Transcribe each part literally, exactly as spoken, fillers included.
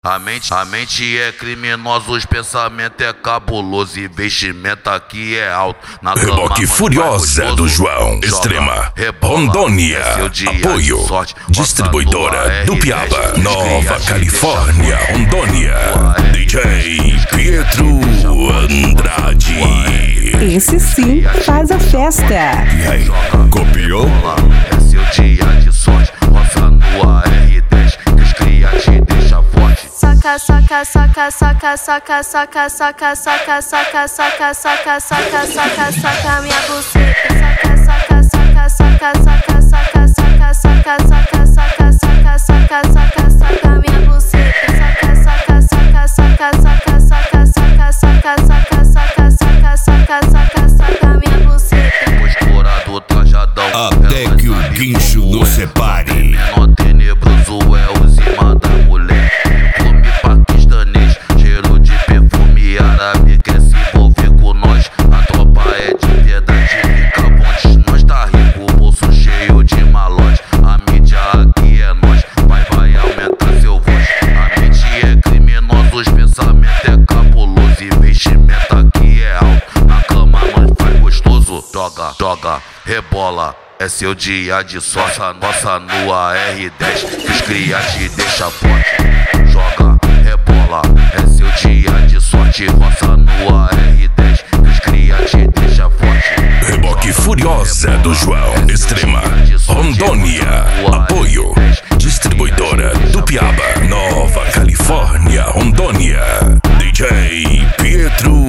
A mente, a mente é criminosa, os pensamentos é cabuloso, investimento aqui é alto. Na Reboque Furiosa do João, Extrema, Rondônia, apoio, distribuidora do Piaba, Nova Califórnia, Rondônia, D J Pietro Andrade. Esse sim faz a festa. E aí, copiou? É seu dia de sorte, roça no A R dez, que os cria te deixa forte. Saca, saca, saca, saca, saca, saca, saca, saca, saca, saca, saca, saca, saca, saca minha buceta. Saca, saca, saca, saca, saca, saca, saca, saca, saca, saca, saca, saca, saca minha buceta. Saca, saca, saca, saca, saca, saca, saca, saca, saca, saca, saca, saca, saca minha buceta. Posturado, trajadão, até que o guincho nos separe. Menor tenebroso é o zima da mulher. Perfume paquistanês, cheiro de perfume árabe. Quer se envolver com nós, a tropa é de verdade. Fica bom, nós tá rico, bolso cheio de malote. A mídia aqui é nós, vai, vai aumentar seu voz. A mente é criminosa, os pensamentos é cabuloso. Investimento aqui é alto, na cama nós faz gostoso. Joga, joga, rebola. É seu dia de sorte, nossa no A R dez, que os cria te deixa forte. Joga, rebola, é seu dia de sorte, roça no A R dez, que os cria te deixa forte. Reboque Furiosa do João, Extrema, Rondônia, apoio, distribuidora do Piaba, Nova Califórnia, Rondônia, D J Pietro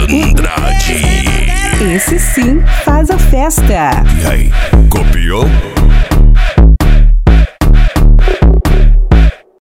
Andrade. Esse sim faz a festa. E aí, copiou?